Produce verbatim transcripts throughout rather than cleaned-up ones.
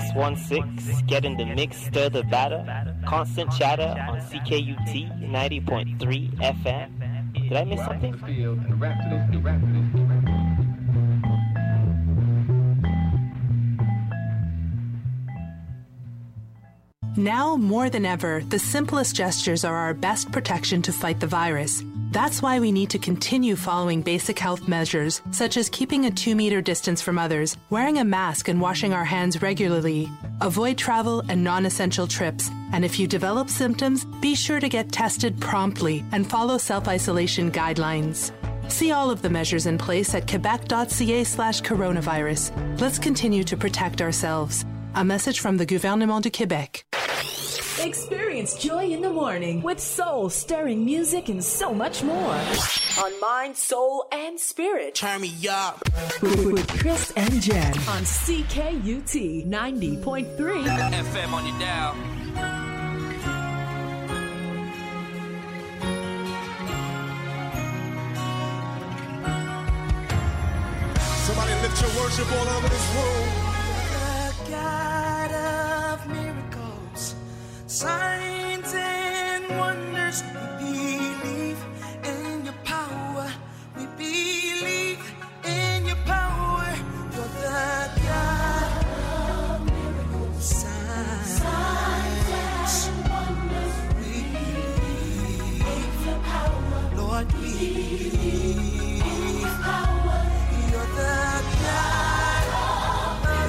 six one six, get in the mix, stir the batter. Constant chatter on C K U T ninety point three F M. Did I miss something? Now, more than ever, the simplest gestures are our best protection to fight the virus. That's why we need to continue following basic health measures, such as keeping a two-meter distance from others, wearing a mask and washing our hands regularly. Avoid travel and non-essential trips. And if you develop symptoms, be sure to get tested promptly and follow self-isolation guidelines. See all of the measures in place at quebec.ca slash coronavirus. Let's continue to protect ourselves. A message from the Gouvernement du Québec. Experience joy in the morning with soul-stirring music and so much more on Mind, Soul, and Spirit. Turn me up with, with Chris and Jen on C K U T ninety point three F M on your dial. Somebody lift your worship all over this room. The God of miracles, signs and wonders, we believe in your power. We believe in your power. You're the God of miracles, signs, signs and wonders. We believe in your power. Lord, we believe in your power. You're the God of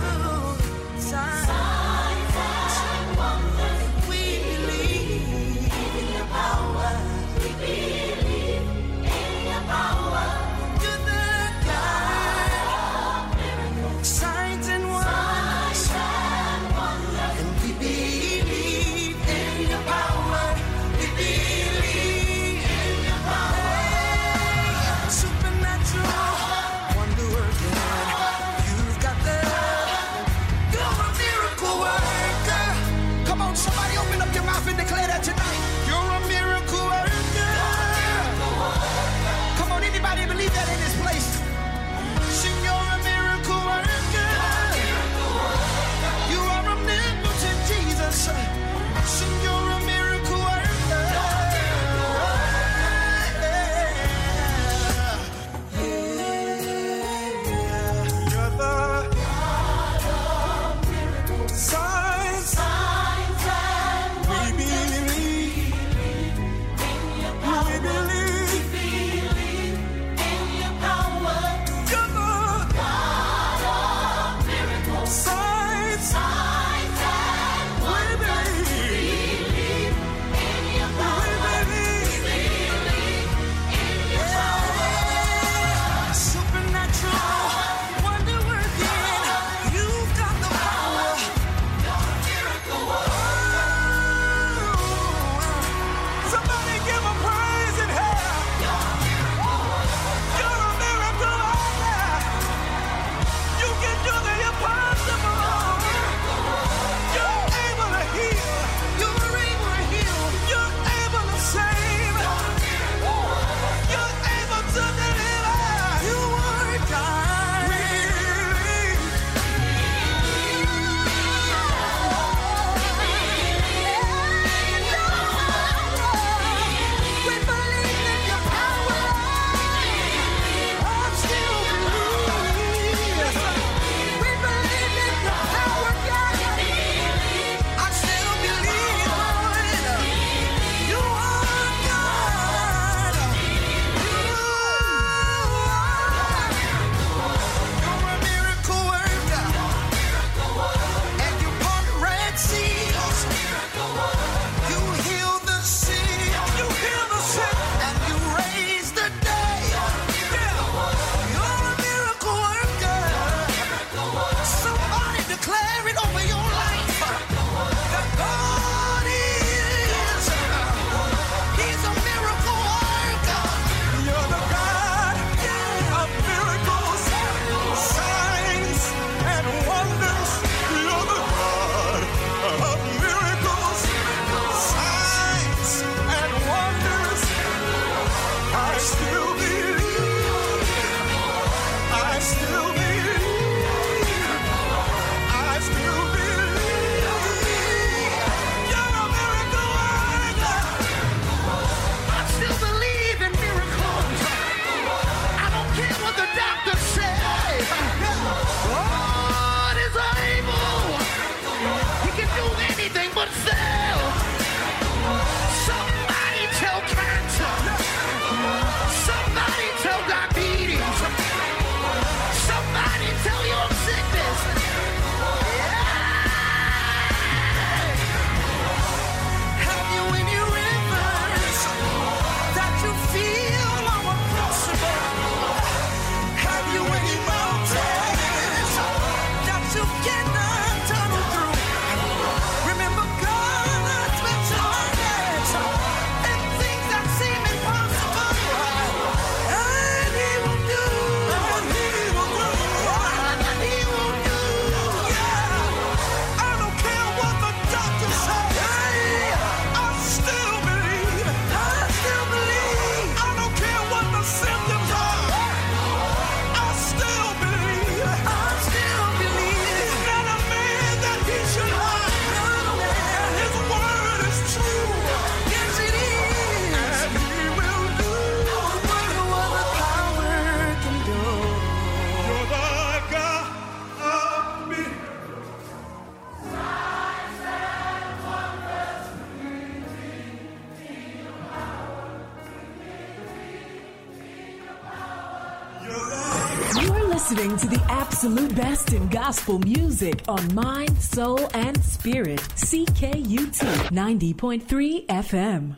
listening to the absolute best in gospel music on Mind, Soul, and Spirit. C K U T ninety point three F M.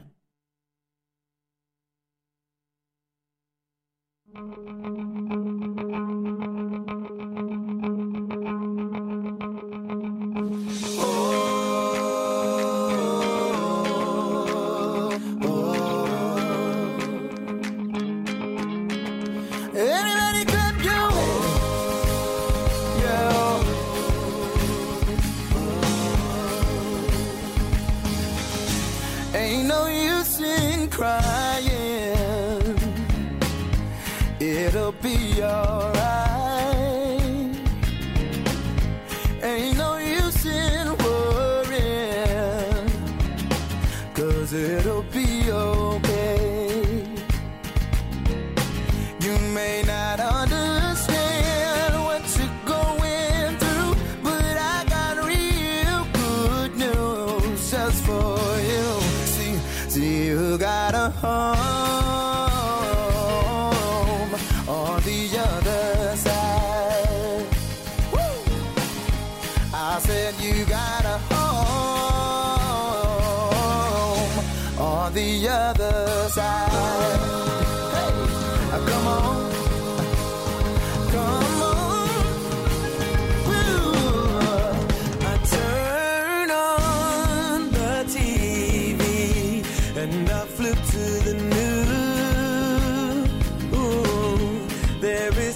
Crying, it'll be alright. Ain't no use in worrying, 'cause it'll be okay. You may not understand what you're going through, but I got real good news just for you. See, see, you got a home on the other side. Woo! I said you got a home on the other side. Hey, come on, come on. Woo! I turn on the T V and I flip to the news. Ooh, there is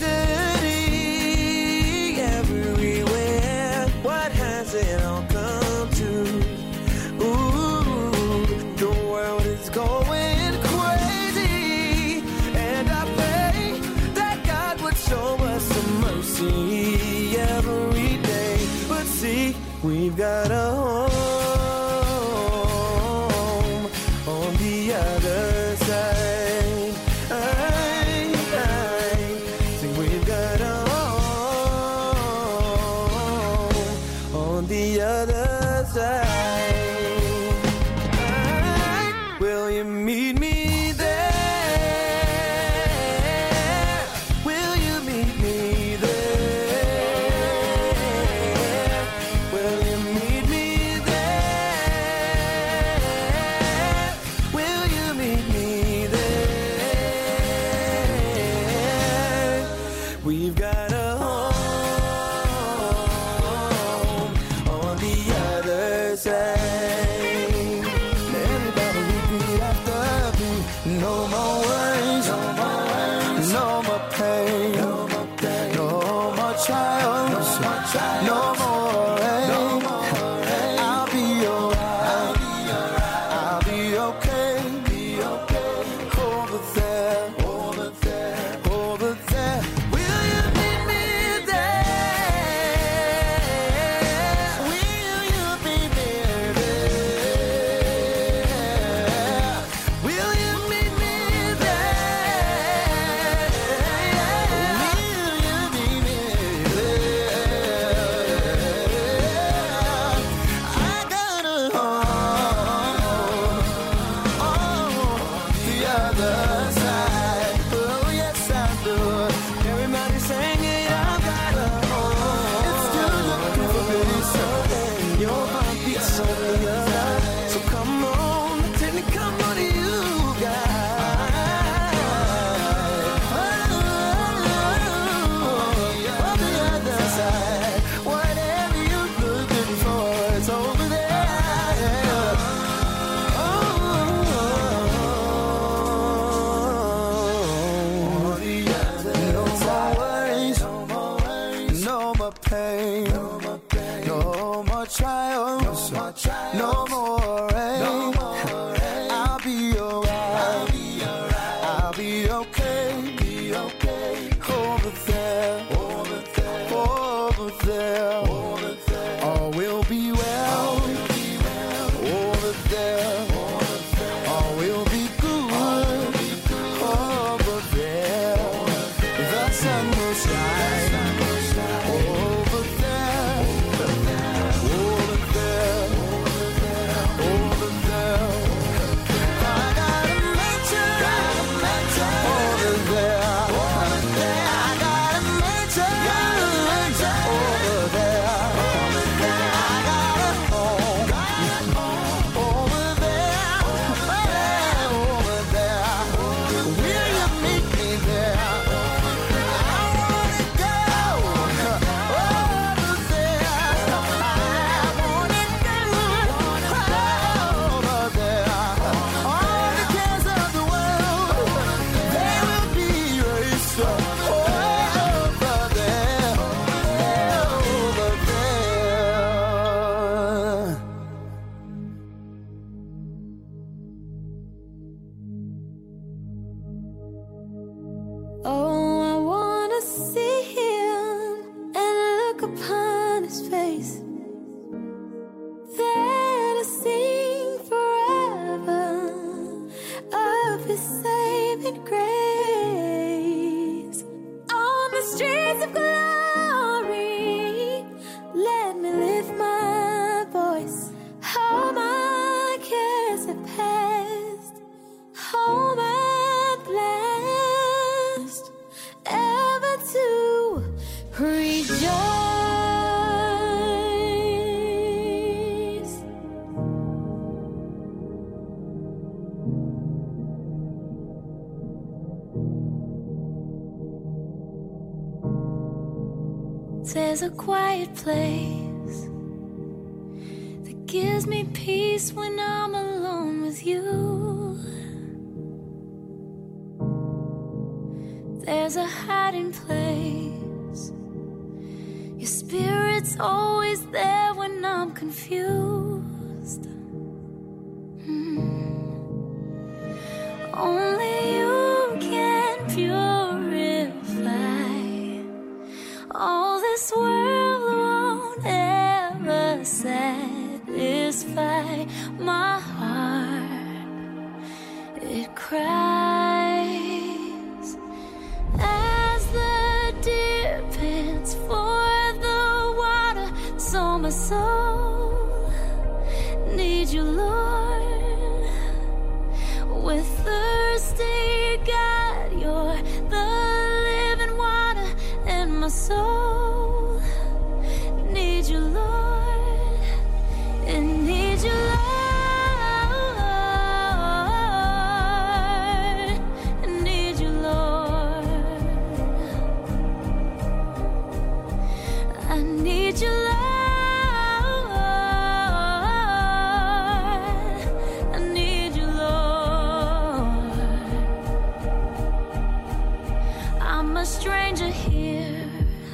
tragedy everywhere. What has it all come to? Ooh, the world is going crazy, and I pray that God would show us some mercy every day. But see, we've got a home on the other side. Aye, aye. See, we've got a home on the other side. Aye. Will you meet me there? Will you meet me there? Will you meet me there? Will you meet me there? We've got a home on the other side. Everybody repeat after me. No more worries, no more worries, no more pain, no more pain, no more trials, no more rain. I'll be alright, I'll be okay, be okay. Over there, over there, over there. Will you meet me there? Will you meet me there? Will you meet me there? Will you meet me there? I got a home on the other side. Oh yes I do. Everybody sing it. I've got a home. It's still looking for me someday. Your heart beats on the other. So come on, take me, come on to you guys. On the other side, whatever you're looking for, it's over there. Oh, Oh, I wanna see him and look upon his face, then to sing forever of his saving grace. On the streets of glory, let me lift my voice. All my cares have passed, home at last, ever to rejoice. There's a quiet place that gives me peace when I'm alone with you. There's a hiding place. Your spirit's always there when I'm confused. Mm. Only you can purify. All this world won't ever satisfy my heart. It cries as the deer pants for the water. So my soul needs you, Lord. With thirsty God, you're the living water, and my soul needs you, Lord. It needs you, Lord. It needs you, Lord. I need you, Lord. I need you, Lord. I'm a stranger here,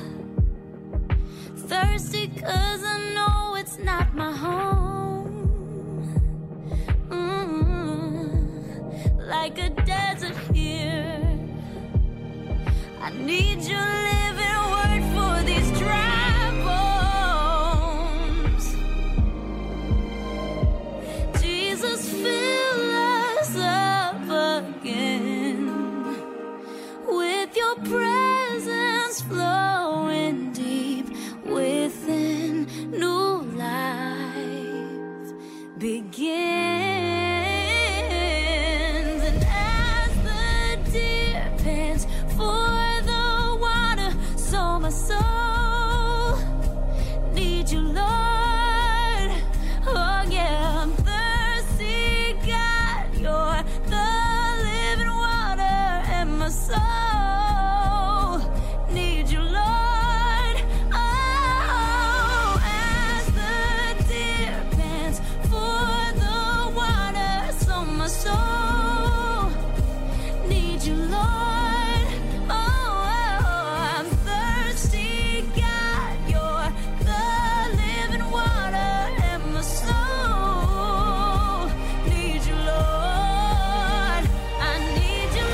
thirsty 'cause I know it's not my home. Mm-hmm. Like a desert here, I need your living word for these dry bones. Jesus, fill us up again with your presence flowing deep within. New life begins, and as the deer pants for the water, so my soul needs you, Lord. Oh yeah, I'm thirsty, God, you're the living water, and my soul needs you, Lord. Oh, as the deer pants for the water, so my soul needs you, Lord. Oh, I'm thirsty, God, you're the living water, and my soul needs you, Lord. I need you,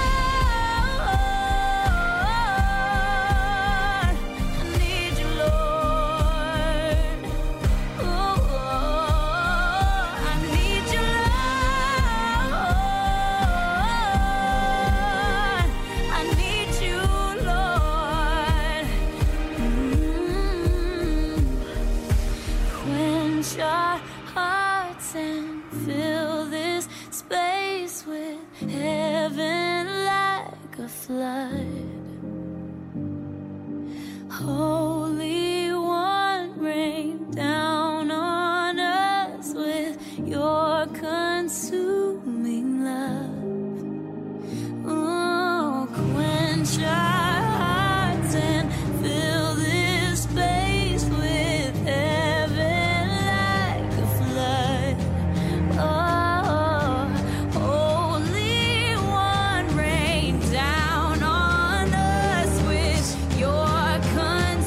Lord. I need you, Lord. Oh, I need you, Lord. I need you, Lord. Mm. Quench our hearts and fill this space with heaven like a flood. Holy One, rain down on us with your consuming love. Oh, quench our hearts and fill this space with heaven like a flood. Oh, Holy One, rain down on us with your consuming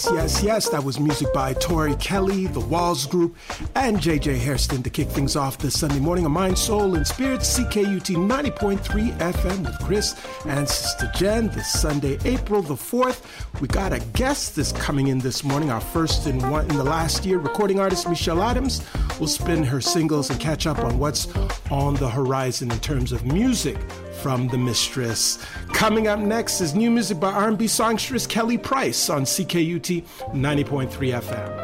Yes, yes, yes. That was music by Tori Kelly, The Walls Group, and J J Hairston to kick things off this Sunday morning on Mind, Soul, and Spirit, C K U T ninety point three F M with Chris and Sister Jen. This Sunday, April the fourth. We got a guest that's coming in this morning, our first in one in the last year. Recording artist Michelle Adams will spin her singles and catch up on what's on the horizon in terms of music from the mistress. Coming up next is new music by R and B songstress Kelly Price on C K U T ninety point three F M.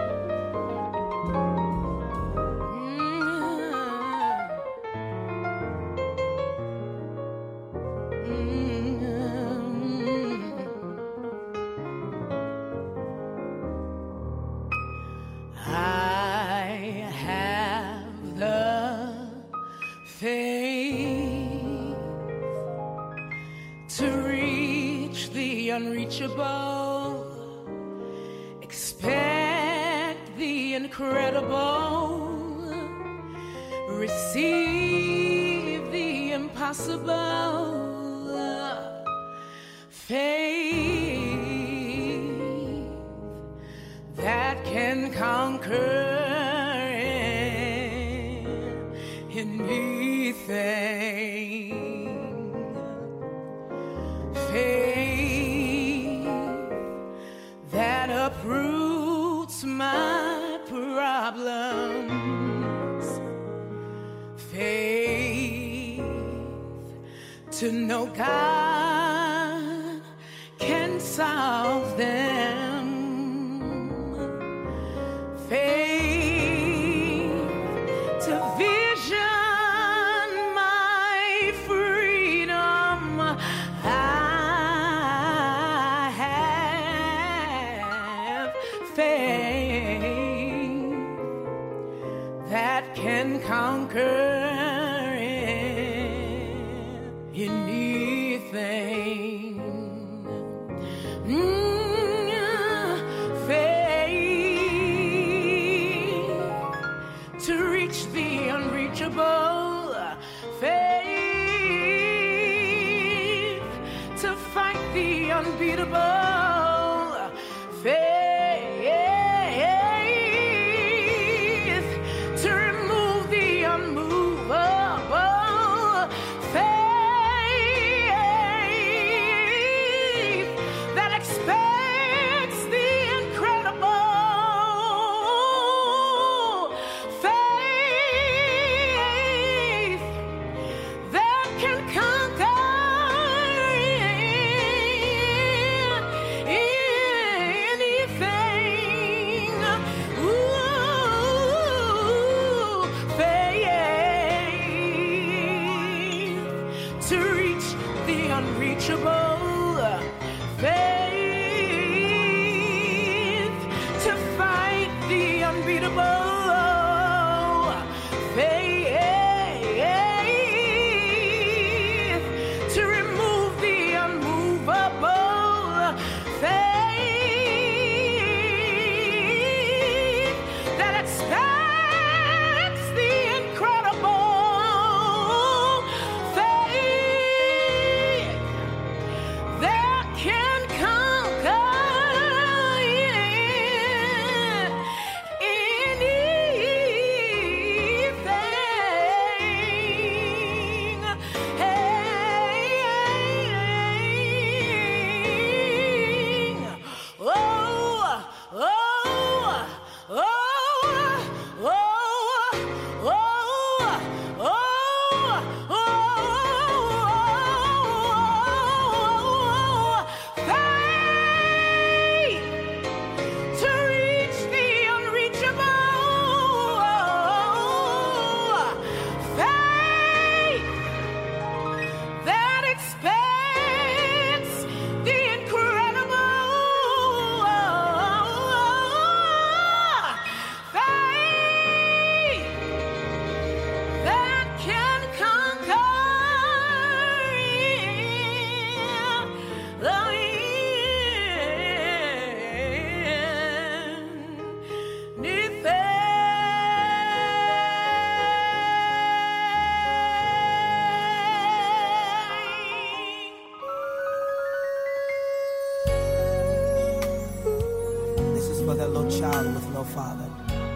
For that little child with no father.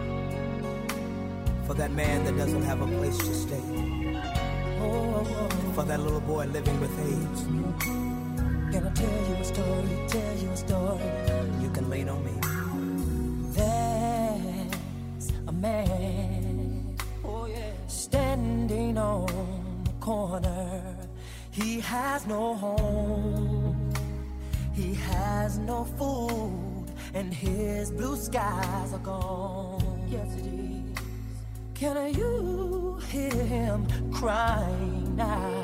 For that man that doesn't have a place to stay. For that little boy living with AIDS. Can I tell you a story, tell you a story? You can lean on me. There's a man, oh yeah, standing on the corner. He has no home, he has no food, and his blue skies are gone. Yes it is. Can you hear him crying now?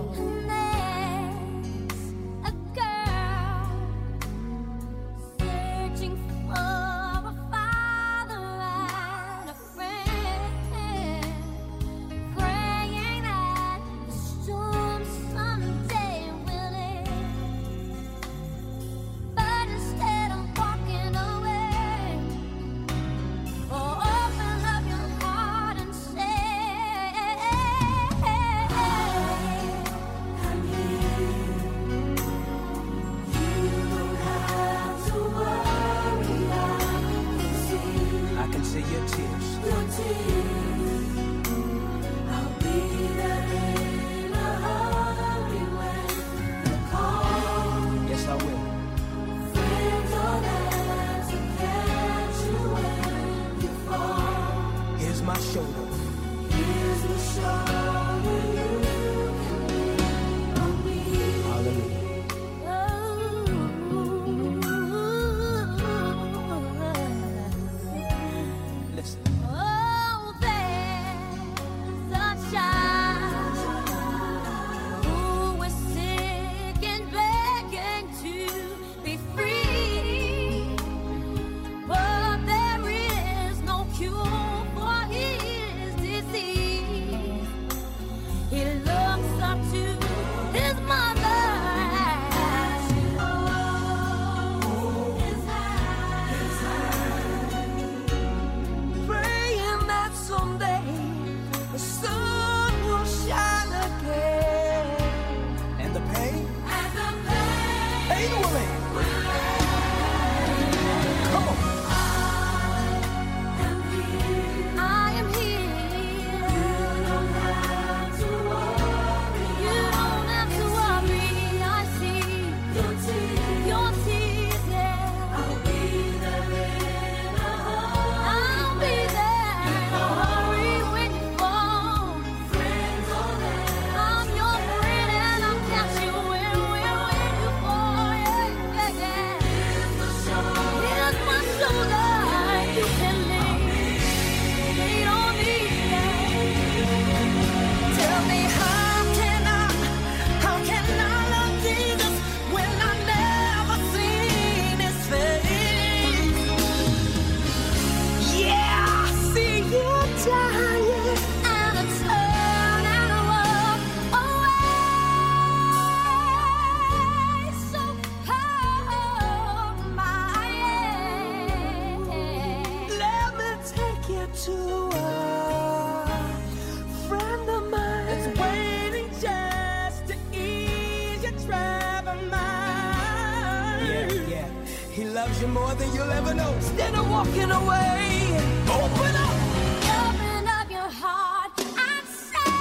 You more than you'll ever know. Instead of walking away, open up, open up your heart and say,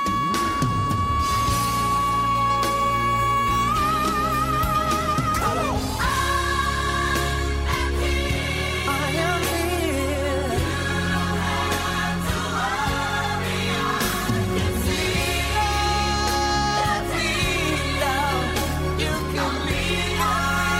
come on. I am here. I am here. You don't have to worry. I can see that freedom. You can leave on.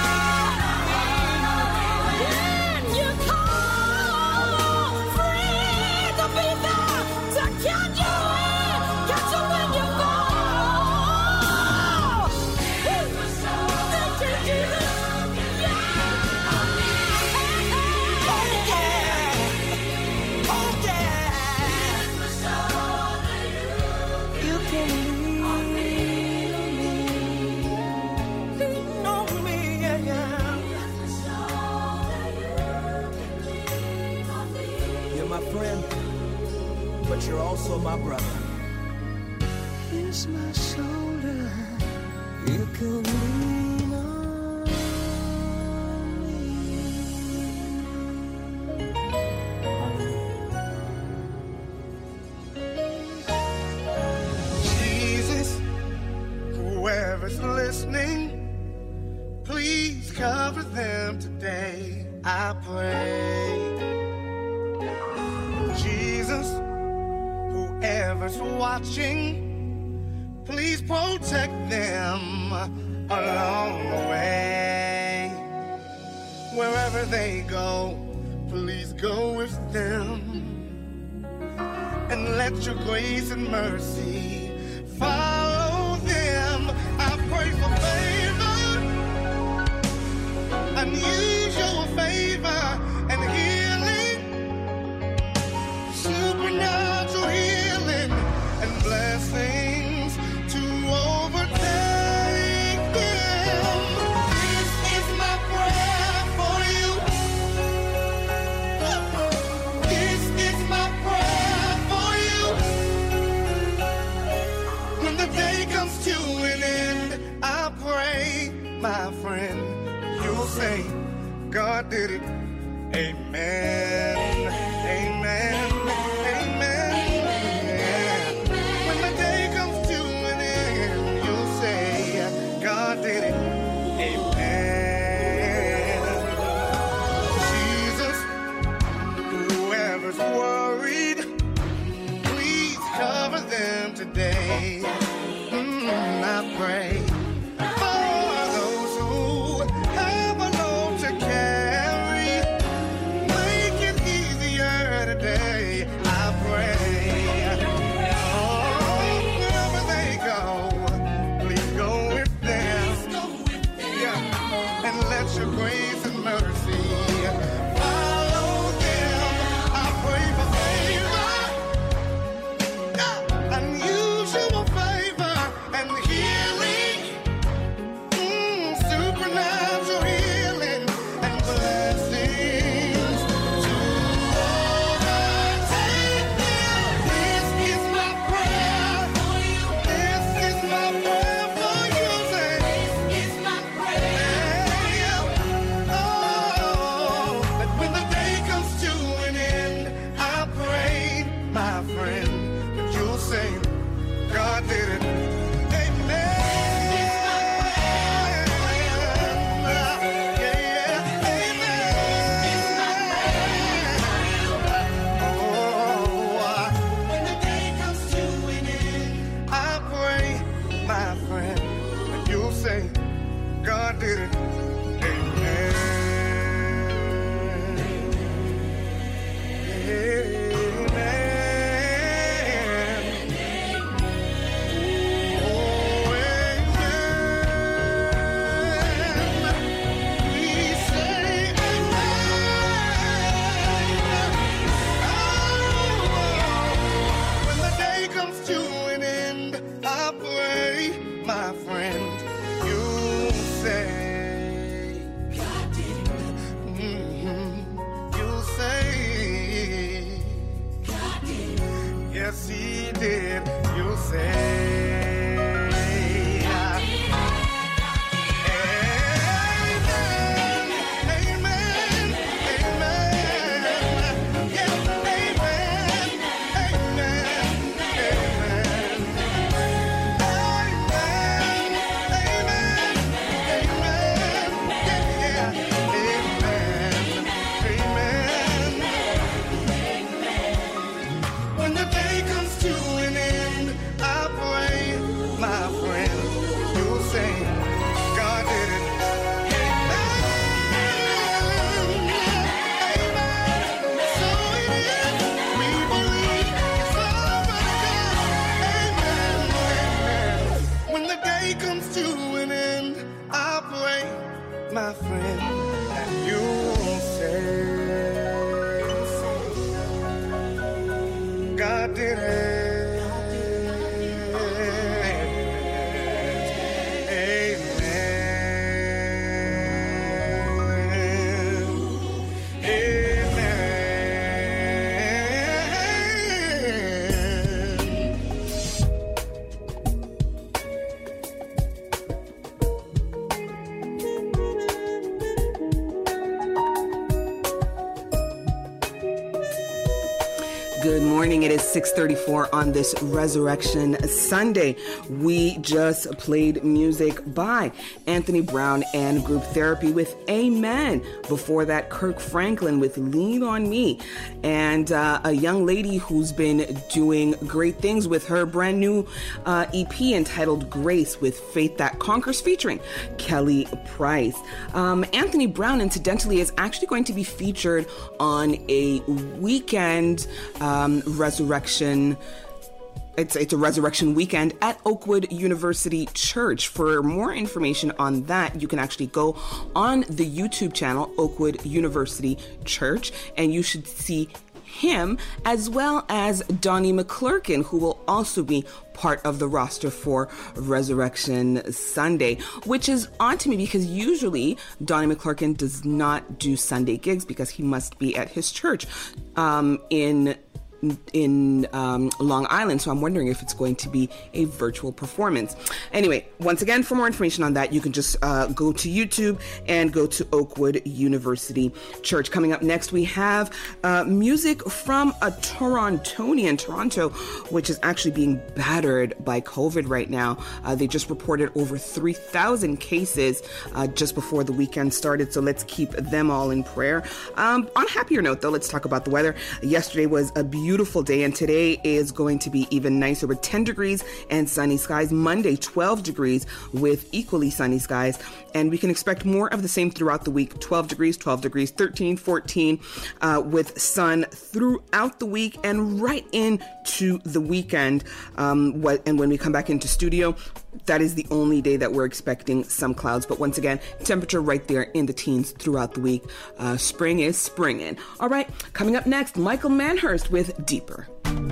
But you're also my brother. Here's my shoulder. You can lean on me. listening, please cover them today, I pray. Jesus, whoever's watching, please protect them along the way. Wherever they go, please go with them. And let your grace and mercy follow them. I pray for favor, unusual favor and healing, supernatural healing and blessings to overtake them. This is my prayer for you. This is my prayer for you. When the day comes to an end, I pray, my friend, you'll say, God did it. Amen. Amen. Did it. Amen. Jesus, whoever's worried, please cover them today. Mm, I pray for those who have a load to carry. Make it easier today. I pray. Your grace and mercy follow them. I pray for favor, unusual favor and healing, mm, supernatural healing and blessings to overtake them. This is my prayer for you. This is my prayer for you. Say, this is my prayer. My friend, that you'll say, God did it. Amen. Yeah, yeah. Amen. Oh, when the day comes to an end, I pray, my friend, that you'll say, God did it. Amen. Yeah. My friend, you say, God did it. Mm-hmm. You say, God did it. Yes, He did. You say, God did it. Amen. Amen. Amen. Yes, amen. Amen. Amen. When the day comes to an end, I pray, my friend, you'll say, God did it. Amen. Amen. So it is. We believe it's over God. Amen. Amen. When the day comes to an end, I pray, my friend, that you'll say, God did it. Good morning. It is six thirty-four on this Resurrection Sunday. We just played music by Anthony Brown and Group Therapy with Amen. Before that, Kirk Franklin with Lean on Me. And uh, a young lady who's been doing great things with her brand new uh, E P entitled Grace with Faith That Conquers featuring Kelly Price. Um, Anthony Brown, incidentally, is actually going to be featured on a weekend Um, resurrection. It's it's a resurrection weekend at Oakwood University Church. For more information on that, you can actually go on the YouTube channel, Oakwood University Church, and you should see him as well as Donnie McClurkin, who will also be part of the roster for Resurrection Sunday, which is odd to me because usually Donnie McClurkin does not do Sunday gigs because he must be at his church um, in in um, Long Island. So I'm wondering if it's going to be a virtual performance. Anyway, once again, for more information on that, you can just uh, go to YouTube and go to Oakwood University Church. Coming up next, we have uh, music from a Torontonian, Toronto, which is actually being battered by COVID right now. Uh, they just reported over three thousand cases uh, just before the weekend started. So let's keep them all in prayer. Um, on a happier note, though, let's talk about the weather. Yesterday was a beautiful Beautiful day, and today is going to be even nicer with ten degrees and sunny skies. Monday, twelve degrees with equally sunny skies, and we can expect more of the same throughout the week. twelve degrees, twelve degrees, thirteen, fourteen uh, with sun throughout the week and right into the weekend. Um, what, and when we come back into studio, that is the only day that we're expecting some clouds. But once again, temperature right there in the teens throughout the week. Uh, spring is springing. All right, coming up next, Michael Manhurst with Deeper.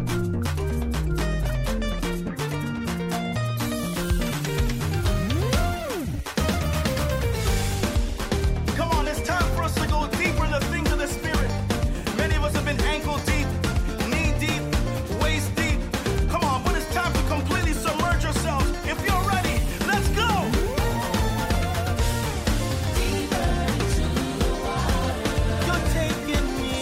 Come on, it's time for us to go deeper in the things of the Spirit. Many of us have been ankle deep, knee deep, waist deep. Come on, but it's time to completely submerge yourselves. If you're ready, let's go. You're taking me.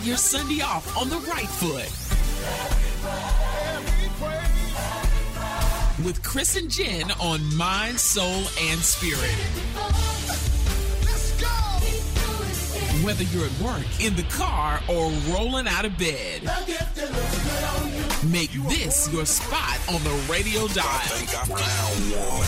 your Sunday off on the right foot. With Chris and Jen on Mind, Soul, and Spirit. Whether you're at work, in the car, or rolling out of bed, make this your spot on the radio dial. I think I found one.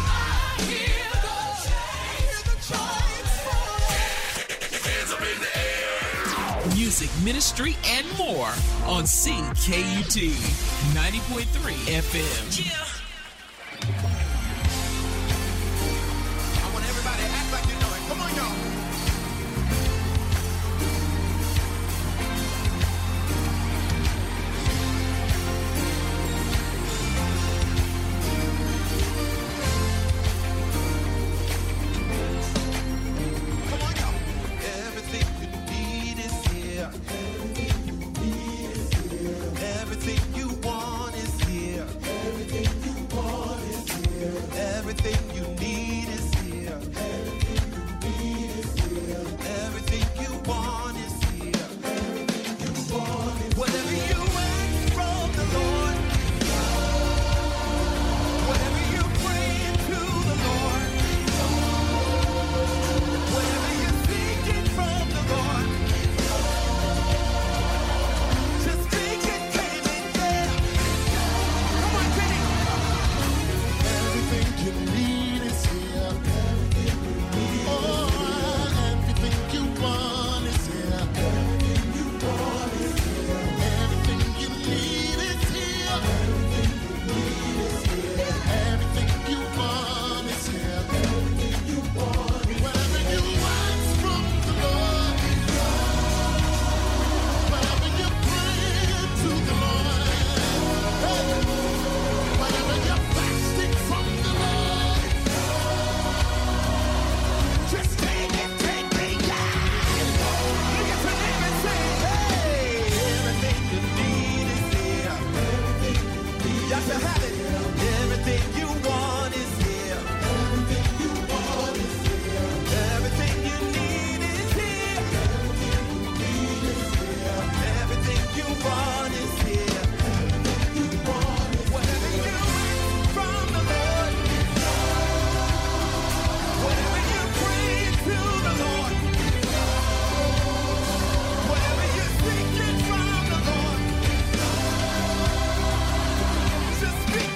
Music, ministry, and more on C K U T ninety point three F M. Yeah. I want everybody to act like you know it. Come on, y'all. Just speak.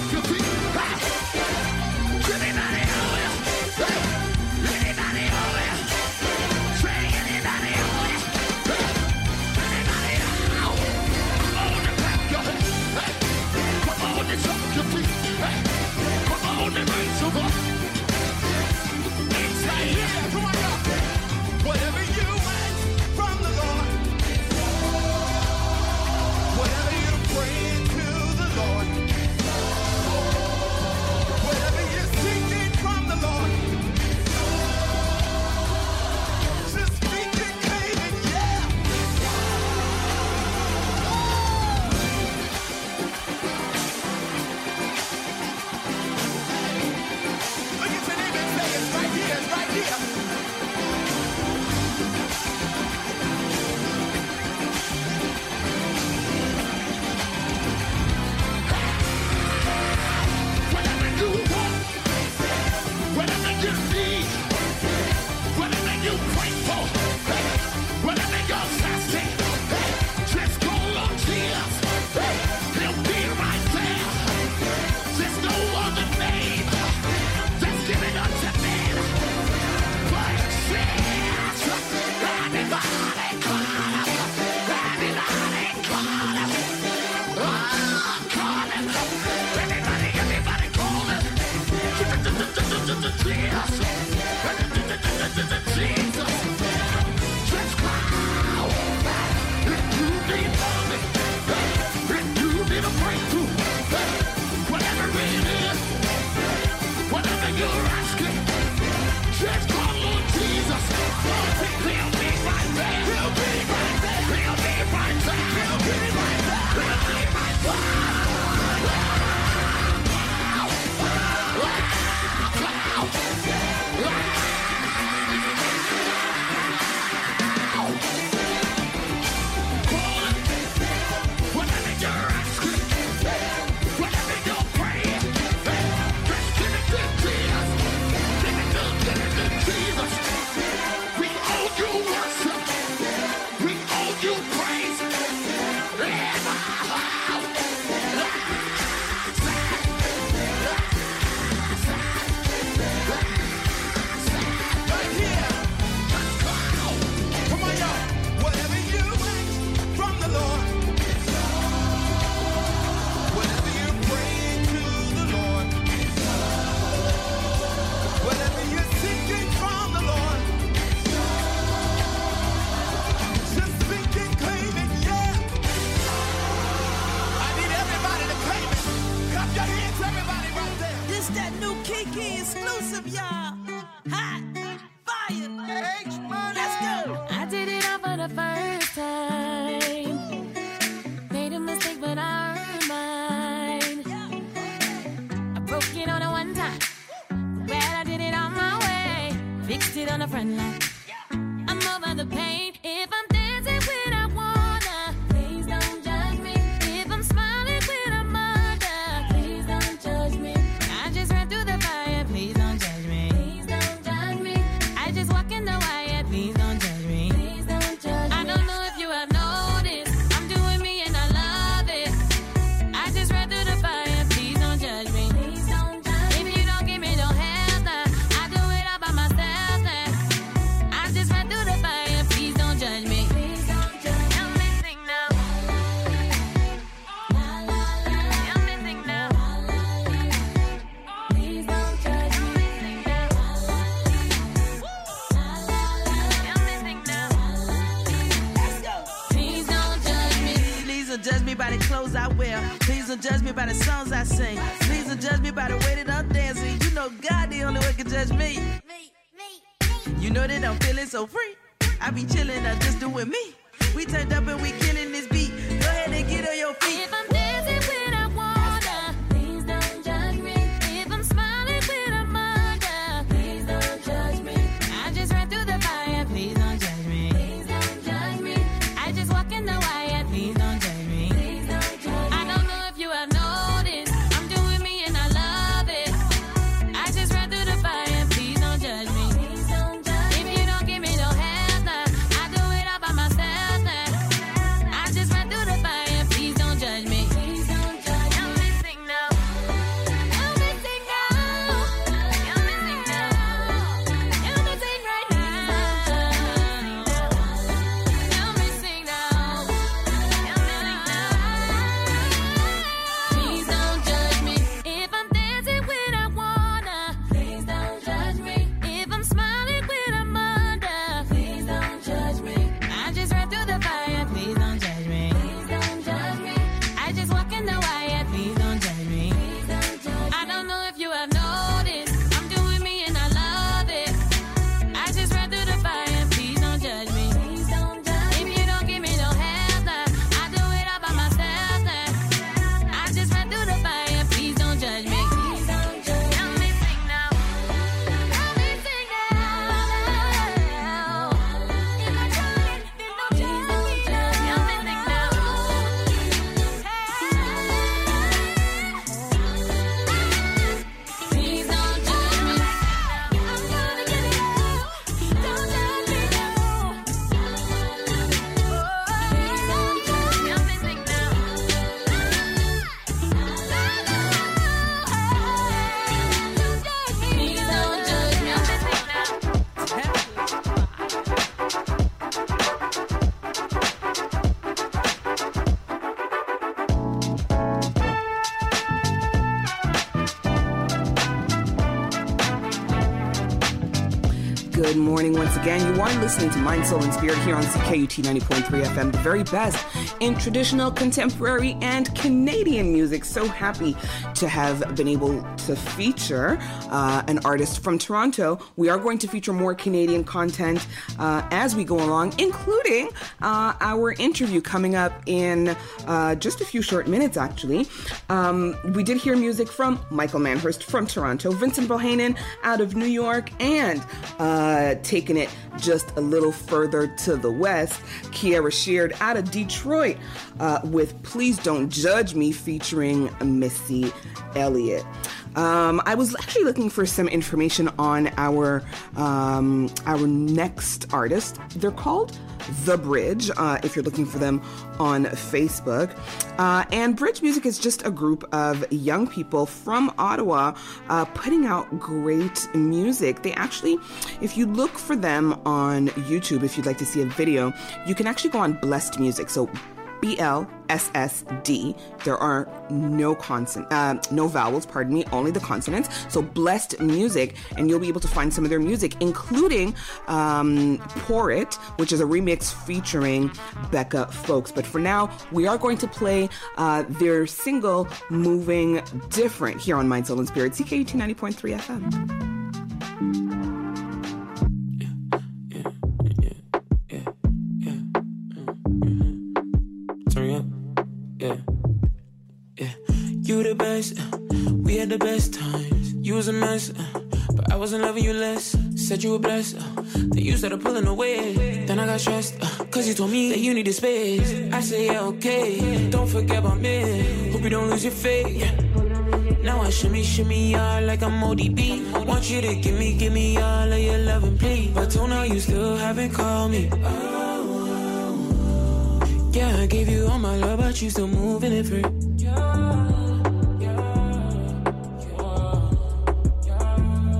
Judge Good morning once again. You are listening to Mind, Soul, and Spirit here on C K U T ninety point three F M, the very best in traditional, contemporary, and Canadian music. So happy to have been able to feature uh, an artist from Toronto. We are going to feature more Canadian content uh, as we go along, including uh, our interview coming up in uh, just a few short minutes, actually. Um, we did hear music from Michael Manhurst from Toronto, Vincent Bohannon out of New York, and uh, taking it just a little further to the west, Kiara Sheard out of Detroit uh, with Please Don't Judge Me featuring Missy Elliott. Um, I was actually looking for some information on our um, our next artist. They're called The Bridge, uh, if you're looking for them on Facebook. Uh, and Bridge Music is just a group of young people from Ottawa uh, putting out great music. They actually, if you look for them on YouTube, if you'd like to see a video, you can actually go on Blessed Music. So B L S S D. There are no consonant, uh, no vowels, pardon me, only the consonants. So Blessed Music, and you'll be able to find some of their music, including um, Pour It, which is a remix featuring Becca Folks. But for now, we are going to play uh, their single, Moving Different, here on Mind, Soul, and Spirit, C K U T ninety point three F M. Yeah, yeah, you the best, uh, we had the best times. You was a mess, uh, but I wasn't loving you less. Said you were blessed, uh, then you started pulling away. Then I got stressed, uh, cause you told me that you needed space. I say yeah, okay, don't forget about me. Hope you don't lose your faith, yeah. Now I shimmy, shimmy, all like I'm O D B. Want you to give me, give me all of your love and plea. But till now you still haven't called me. Oh. Yeah, I gave you all my love, but you still moving it free. Yeah, yeah, yeah,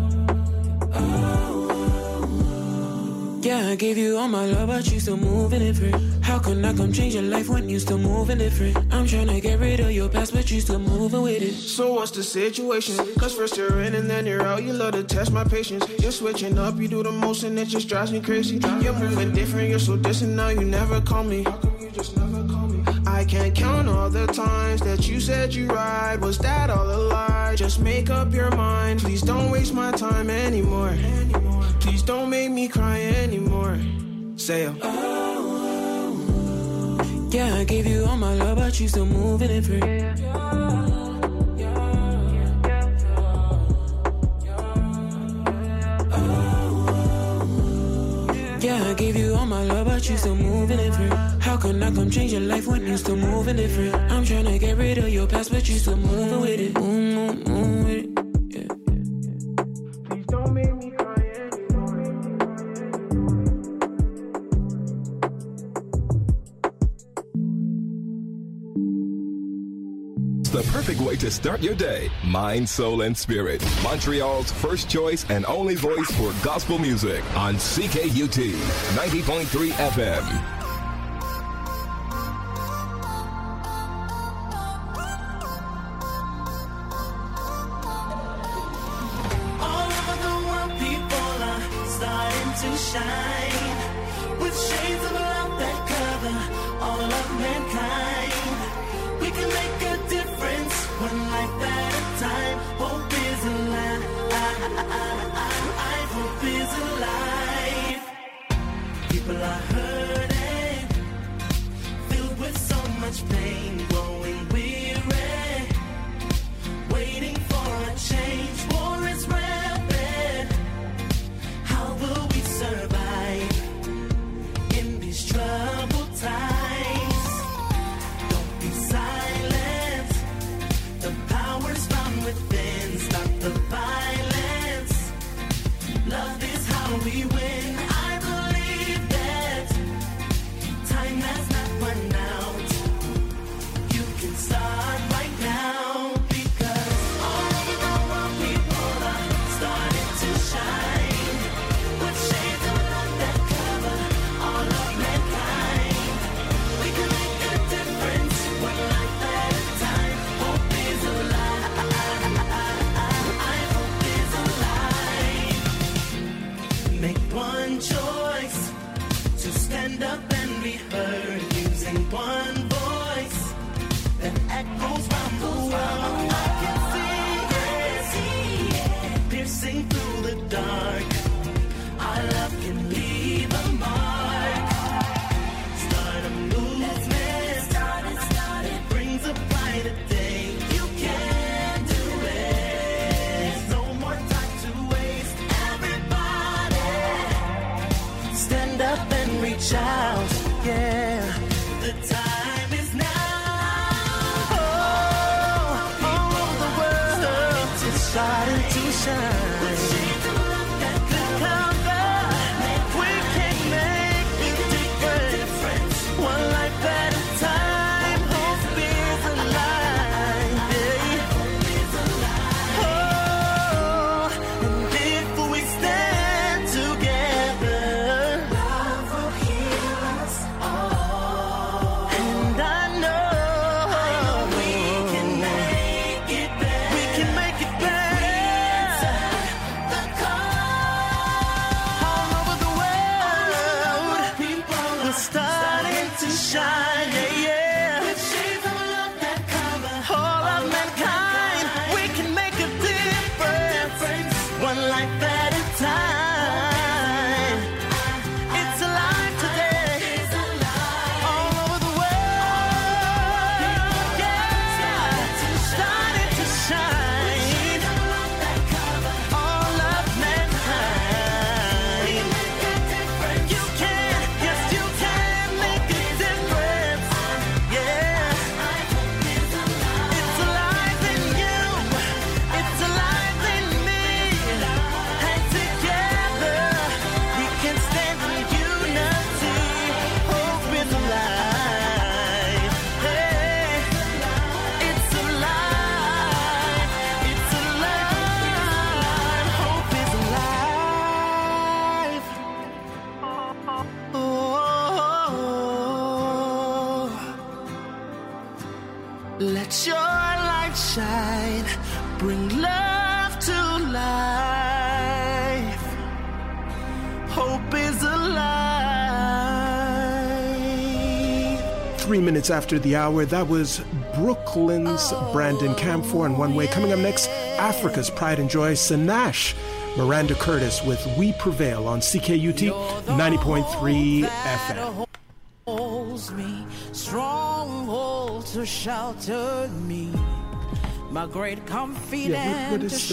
oh. Yeah, I gave you all my love, but you still moving it free. How can I come change your life when you still moving it free? I'm trying to get rid of your past, but you still moving with it. So what's the situation? Cause first you're in and then you're out. You love to test my patience. You're switching up, you do the most and it just drives me crazy. You're moving different, you're so distant now, you never call me. Just never call me. I can't count all the times that you said you ride. Was that all a lie? Just make up your mind. Please don't waste my time anymore. anymore. Please don't make me cry anymore. Say it. Oh, yeah, I gave you all my love, but you still moving it free. Yeah, yeah, I gave you all my love, but you still moving it free. How can I come change your life when you still moving it free? I'm trying to get rid of your past, but you still moving with it. Move, move, move with it. Yeah. Please don't make me cry anymore. It's the perfect way to start your day. Mind, Soul, and Spirit. Montreal's first choice and only voice for gospel music on C K U T ninety point three F M. All over the world, people are starting to shine with shades of love that cover all of mankind. We can make a difference one life at a time. Hope is alive. Hope is alive. People are hurting, filled with so much pain, growing weary, waiting for a change. War is rampant. How will we survive in these troubled times? Don't be silent. The power's found within. Stop the violence. Love is how we win. I believe that time has not run out. You can start right stand up and be heard using one voice that echoes round the world. I can see it, piercing through the dark. Our love can leave a mark. Start a movement, start it, start it. Brings a brighter day. You can do it. No more time to waste. Everybody, stand up and reach out. Yeah, the time is now. Oh, all over the world, it's starting to shine. Let your light shine, bring love to life. Hope is alive. Three minutes after the hour, that was Brooklyn's Brandon Camphor and One Way. Coming up next, Africa's Pride and Joy, Sanash, Miranda Curtis with We Prevail on C K U T ninety point three F M. Holds me, stronghold to shelter me, my great confidence. Yeah, what, what is